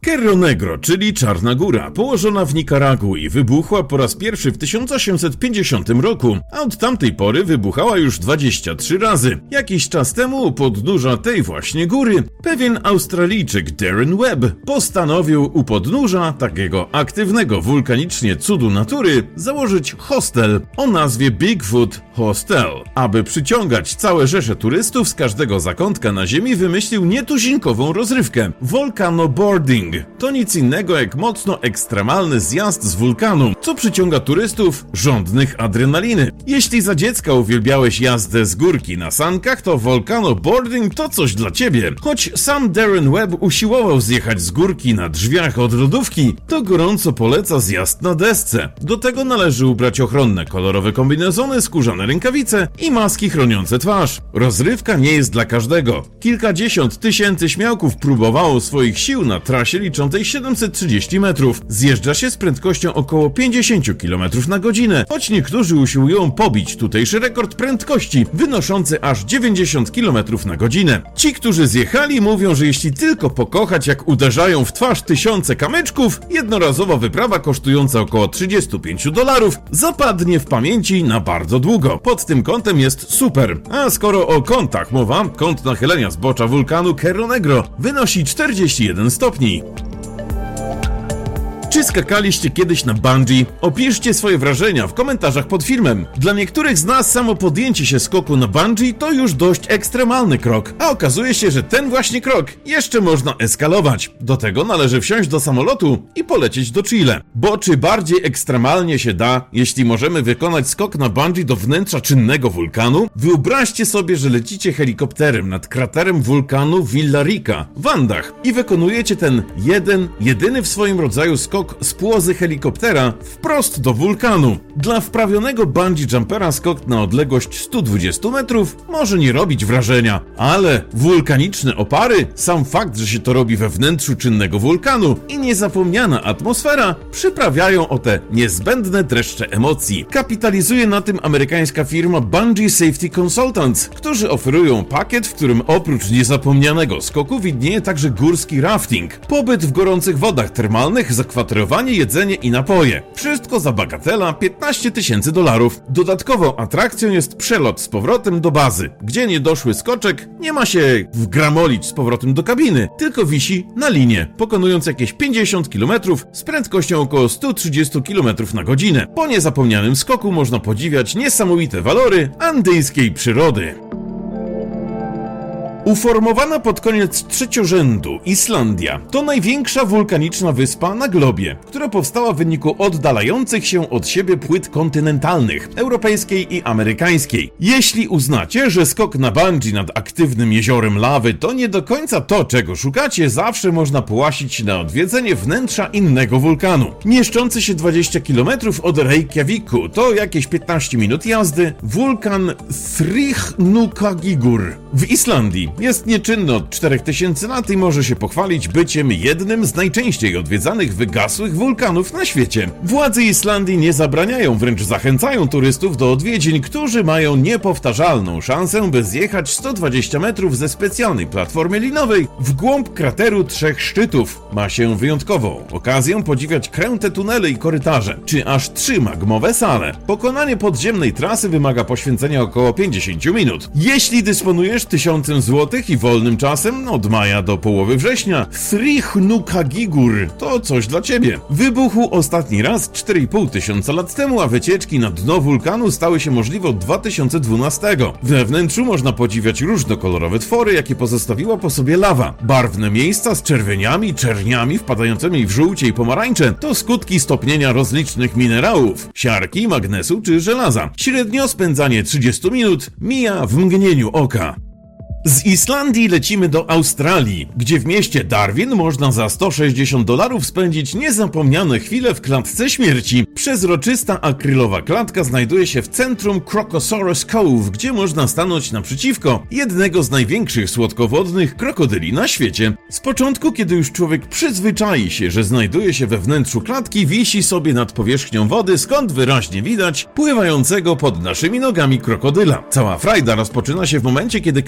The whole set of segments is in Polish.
Cerro Negro, czyli Czarna Góra, położona w Nikaragui, wybuchła po raz pierwszy w 1850 roku, a od tamtej pory wybuchała już 23 razy. Jakiś czas temu u podnóża tej właśnie góry pewien Australijczyk Darren Webb postanowił u podnóża takiego aktywnego wulkanicznie cudu natury założyć hostel o nazwie Bigfoot Hostel. Aby przyciągać całe rzesze turystów z każdego zakątka na ziemi, wymyślił nietuzinkową rozrywkę – volcanoboarding. To nic innego jak mocno ekstremalny zjazd z wulkanu, co przyciąga turystów żądnych adrenaliny. Jeśli za dziecka uwielbiałeś jazdę z górki na sankach, to volcanoboarding to coś dla ciebie. Choć sam Darren Webb usiłował zjechać z górki na drzwiach od lodówki, to gorąco poleca zjazd na desce. Do tego należy ubrać ochronne kolorowe kombinezony, skórzane rękawice i maski chroniące twarz. Rozrywka nie jest dla każdego. Kilkadziesiąt tysięcy śmiałków próbowało swoich sił na trasie liczącej 730 metrów. Zjeżdża się z prędkością około 50 km na godzinę, choć niektórzy usiłują pobić tutejszy rekord prędkości, wynoszący aż 90 km na godzinę. Ci, którzy zjechali, mówią, że jeśli tylko pokochać, jak uderzają w twarz tysiące kamyczków, jednorazowa wyprawa kosztująca około $35 zapadnie w pamięci na bardzo długo. Pod tym kątem jest super. A skoro o kątach mowa, kąt nachylenia zbocza wulkanu Cerro Negro wynosi 41 stopni. Czy skakaliście kiedyś na bungee? Opiszcie swoje wrażenia w komentarzach pod filmem. Dla niektórych z nas samo podjęcie się skoku na bungee to już dość ekstremalny krok, a okazuje się, że ten właśnie krok jeszcze można eskalować. Do tego należy wsiąść do samolotu i polecieć do Chile. Bo czy bardziej ekstremalnie się da, jeśli możemy wykonać skok na bungee do wnętrza czynnego wulkanu? Wyobraźcie sobie, że lecicie helikopterem nad kraterem wulkanu Villarrica w Andach i wykonujecie ten jedyny w swoim rodzaju skok z płozy helikoptera wprost do wulkanu. Dla wprawionego bungee jumpera skok na odległość 120 metrów może nie robić wrażenia, ale wulkaniczne opary, sam fakt, że się to robi we wnętrzu czynnego wulkanu i niezapomniana atmosfera przyprawiają o te niezbędne dreszcze emocji. Kapitalizuje na tym amerykańska firma Bungee Safety Consultants, którzy oferują pakiet, w którym oprócz niezapomnianego skoku widnieje także górski rafting, pobyt w gorących wodach termalnych, zakwaterowanie, jedzenie i napoje. Wszystko za bagatela $15 000. Dodatkową atrakcją jest przelot z powrotem do bazy, gdzie niedoszły skoczek nie ma się wgramolić z powrotem do kabiny, tylko wisi na linie, pokonując jakieś 50 km z prędkością około 130 km na godzinę. Po niezapomnianym skoku można podziwiać niesamowite walory andyjskiej przyrody. Uformowana pod koniec trzeciorzędu Islandia to największa wulkaniczna wyspa na globie, która powstała w wyniku oddalających się od siebie płyt kontynentalnych, europejskiej i amerykańskiej. Jeśli uznacie, że skok na bungee nad aktywnym jeziorem lawy to nie do końca to, czego szukacie, zawsze można połasić się na odwiedzenie wnętrza innego wulkanu. Mieszczący się 20 km od Reykjaviku, to jakieś 15 minut jazdy, wulkan Þríhnúkagigur w Islandii. Jest nieczynny od 4000 lat i może się pochwalić byciem jednym z najczęściej odwiedzanych wygasłych wulkanów na świecie. Władze Islandii nie zabraniają, wręcz zachęcają turystów do odwiedzin, którzy mają niepowtarzalną szansę, by zjechać 120 metrów ze specjalnej platformy linowej w głąb krateru Trzech Szczytów. Ma się wyjątkową okazję podziwiać kręte tunele i korytarze, czy aż 3 magmowe sale. Pokonanie podziemnej trasy wymaga poświęcenia około 50 minut. Jeśli dysponujesz 1000 zł i wolnym czasem od maja do połowy września, Þríhnúkagigur to coś dla ciebie. Wybuchł ostatni raz 4500 lat temu, a wycieczki na dno wulkanu stały się możliwe od 2012. We wnętrzu można podziwiać różnokolorowe twory, jakie pozostawiła po sobie lawa. Barwne miejsca z czerwieniami, czerniami wpadającymi w żółcie i pomarańcze to skutki stopnienia rozlicznych minerałów, siarki, magnesu czy żelaza. Średnio spędzanie 30 minut mija w mgnieniu oka. Z Islandii lecimy do Australii, gdzie w mieście Darwin można za $160 spędzić niezapomniane chwile w klatce śmierci. Przezroczysta akrylowa klatka znajduje się w centrum Crocosaurus Cove, gdzie można stanąć naprzeciwko jednego z największych słodkowodnych krokodyli na świecie. Z początku, kiedy już człowiek przyzwyczai się, że znajduje się we wnętrzu klatki, wisi sobie nad powierzchnią wody, skąd wyraźnie widać pływającego pod naszymi nogami krokodyla. Cała frajda rozpoczyna się w momencie, kiedy klatkę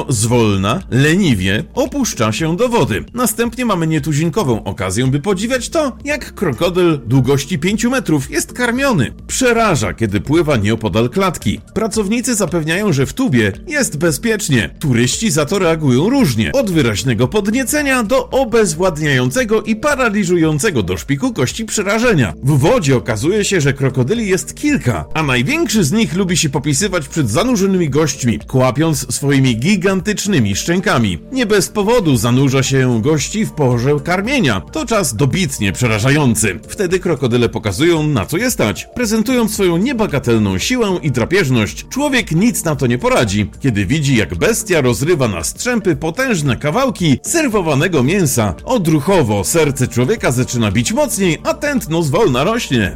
bardzo zwolna, leniwie opuszcza się do wody. Następnie mamy nietuzinkową okazję, by podziwiać to, jak krokodyl długości 5 metrów jest karmiony. Przeraża, kiedy pływa nieopodal klatki. Pracownicy zapewniają, że w tubie jest bezpiecznie. Turyści za to reagują różnie. Od wyraźnego podniecenia do obezwładniającego i paraliżującego do szpiku kości przerażenia. W wodzie okazuje się, że krokodyli jest kilka, a największy z nich lubi się popisywać przed zanurzonymi gośćmi, kłapiąc swoimi gigantycznymi szczękami. Nie bez powodu zanurza się gości w porze karmienia. To czas dobitnie przerażający. Wtedy krokodyle pokazują, na co je stać. Prezentując swoją niebagatelną siłę i drapieżność, człowiek nic na to nie poradzi, kiedy widzi, jak bestia rozrywa na strzępy potężne kawałki serwowanego mięsa. Odruchowo serce człowieka zaczyna bić mocniej, a tętno zwolna rośnie.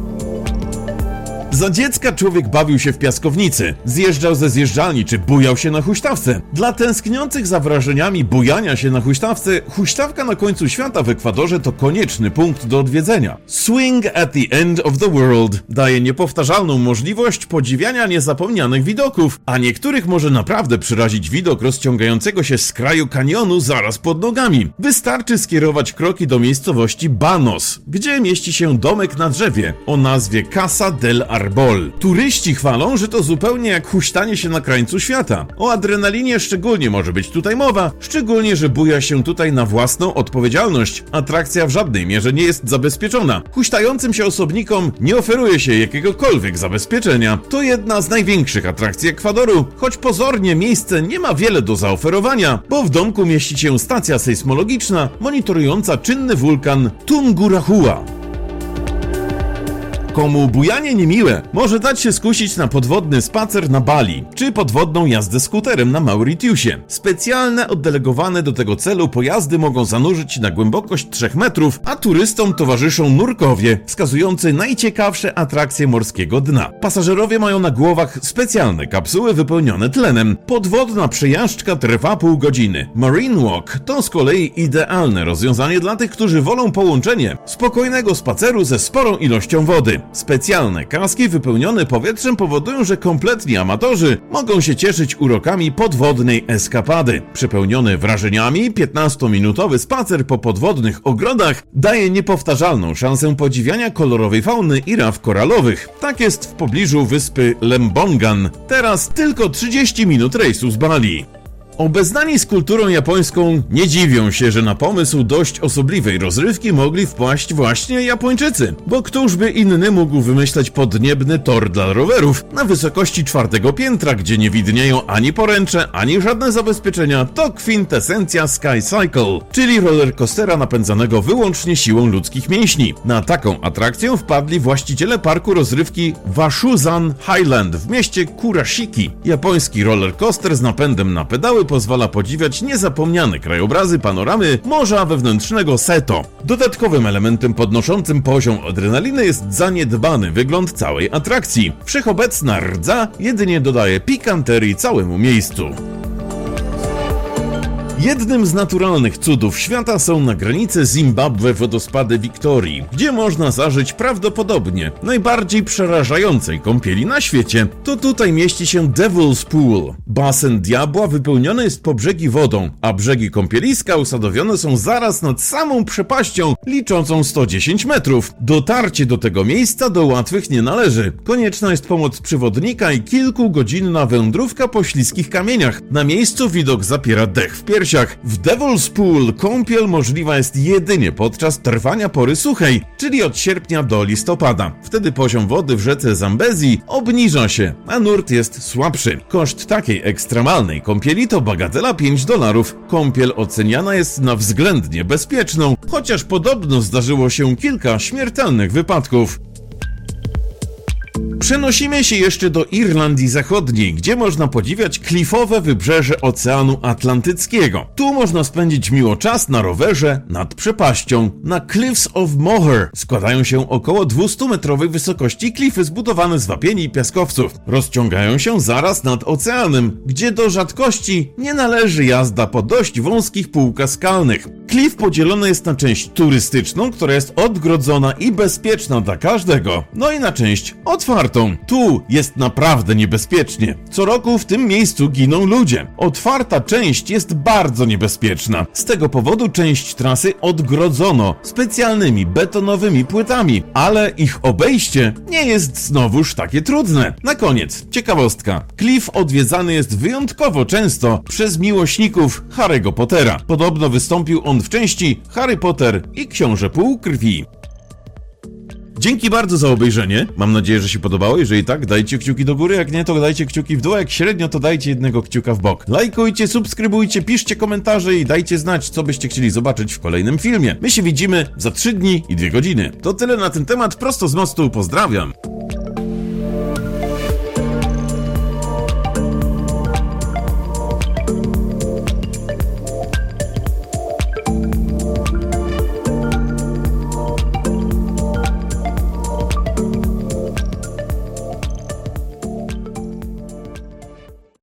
Za dziecka człowiek bawił się w piaskownicy, zjeżdżał ze zjeżdżalni czy bujał się na huśtawce. Dla tęskniących za wrażeniami bujania się na huśtawce, huśtawka na końcu świata w Ekwadorze to konieczny punkt do odwiedzenia. Swing at the end of the world daje niepowtarzalną możliwość podziwiania niezapomnianych widoków, a niektórych może naprawdę przerazić widok rozciągającego się z kraju kanionu zaraz pod nogami. Wystarczy skierować kroki do miejscowości Banos, gdzie mieści się domek na drzewie o nazwie Casa del Arbol. Turyści chwalą, że to zupełnie jak huśtanie się na krańcu świata. O adrenalinie szczególnie może być tutaj mowa, szczególnie, że buja się tutaj na własną odpowiedzialność. Atrakcja w żadnej mierze nie jest zabezpieczona. Huśtającym się osobnikom nie oferuje się jakiegokolwiek zabezpieczenia. To jedna z największych atrakcji Ekwadoru, choć pozornie miejsce nie ma wiele do zaoferowania, bo w domku mieści się stacja sejsmologiczna monitorująca czynny wulkan Tungurahua. Komu bujanie niemiłe, może dać się skusić na podwodny spacer na Bali, czy podwodną jazdę skuterem na Mauritiusie. Specjalne, oddelegowane do tego celu pojazdy mogą zanurzyć na głębokość 3 metrów, a turystom towarzyszą nurkowie, wskazujący najciekawsze atrakcje morskiego dna. Pasażerowie mają na głowach specjalne kapsuły wypełnione tlenem. Podwodna przejażdżka trwa pół godziny. Marine Walk to z kolei idealne rozwiązanie dla tych, którzy wolą połączenie spokojnego spaceru ze sporą ilością wody. Specjalne kaski wypełnione powietrzem powodują, że kompletni amatorzy mogą się cieszyć urokami podwodnej eskapady. Przepełniony wrażeniami 15-minutowy spacer po podwodnych ogrodach daje niepowtarzalną szansę podziwiania kolorowej fauny i raf koralowych. Tak jest w pobliżu wyspy Lembongan. Teraz tylko 30 minut rejsu z Bali. Obeznani z kulturą japońską nie dziwią się, że na pomysł dość osobliwej rozrywki mogli wpaść właśnie Japończycy, bo któż by inny mógł wymyśleć podniebny tor dla rowerów na wysokości 4. piętra, gdzie nie widnieją ani poręcze, ani żadne zabezpieczenia. To kwintesencja Sky Cycle, czyli rollercoastera napędzanego wyłącznie siłą ludzkich mięśni. Na taką atrakcję wpadli właściciele parku rozrywki Washuzan Highland w mieście Kurashiki. Japoński rollercoaster z napędem na pedały pozwala podziwiać niezapomniane krajobrazy panoramy morza wewnętrznego Seto. Dodatkowym elementem podnoszącym poziom adrenaliny jest zaniedbany wygląd całej atrakcji. Wszechobecna rdza jedynie dodaje pikanterii całemu miejscu. Jednym z naturalnych cudów świata są na granicy Zimbabwe wodospady Wiktorii, gdzie można zażyć prawdopodobnie najbardziej przerażającej kąpieli na świecie. To tutaj mieści się Devil's Pool. Basen diabła wypełniony jest po brzegi wodą, a brzegi kąpieliska usadowione są zaraz nad samą przepaścią, liczącą 110 metrów. Dotarcie do tego miejsca do łatwych nie należy. Konieczna jest pomoc przewodnika i kilkugodzinna wędrówka po śliskich kamieniach. Na miejscu widok zapiera dech w piersi. W Devil's Pool kąpiel możliwa jest jedynie podczas trwania pory suchej, czyli od sierpnia do listopada. Wtedy poziom wody w rzece Zambezi obniża się, a nurt jest słabszy. Koszt takiej ekstremalnej kąpieli to bagatela $5. Kąpiel oceniana jest na względnie bezpieczną, chociaż podobno zdarzyło się kilka śmiertelnych wypadków. Przenosimy się jeszcze do Irlandii Zachodniej, gdzie można podziwiać klifowe wybrzeże Oceanu Atlantyckiego. Tu można spędzić miło czas na rowerze nad przepaścią. Na Cliffs of Moher składają się około 200-metrowej wysokości klify zbudowane z wapieni i piaskowców. Rozciągają się zaraz nad oceanem, gdzie do rzadkości nie należy jazda po dość wąskich półkach skalnych. Klif podzielony jest na część turystyczną, która jest odgrodzona i bezpieczna dla każdego, no i na część otwartą, otwartą. Tu jest naprawdę niebezpiecznie. Co roku w tym miejscu giną ludzie. Otwarta część jest bardzo niebezpieczna. Z tego powodu część trasy odgrodzono specjalnymi betonowymi płytami, ale ich obejście nie jest znowuż takie trudne. Na koniec, ciekawostka. Cliff odwiedzany jest wyjątkowo często przez miłośników Harry'ego Pottera. Podobno wystąpił on w części Harry Potter i Książę Półkrwi. Dzięki bardzo za obejrzenie. Mam nadzieję, że się podobało. Jeżeli tak, dajcie kciuki do góry, jak nie, to dajcie kciuki w dół, jak średnio, to dajcie jednego kciuka w bok. Lajkujcie, subskrybujcie, piszcie komentarze i dajcie znać, co byście chcieli zobaczyć w kolejnym filmie. My się widzimy za 3 dni i 2 godziny. To tyle na ten temat, prosto z mostu, pozdrawiam.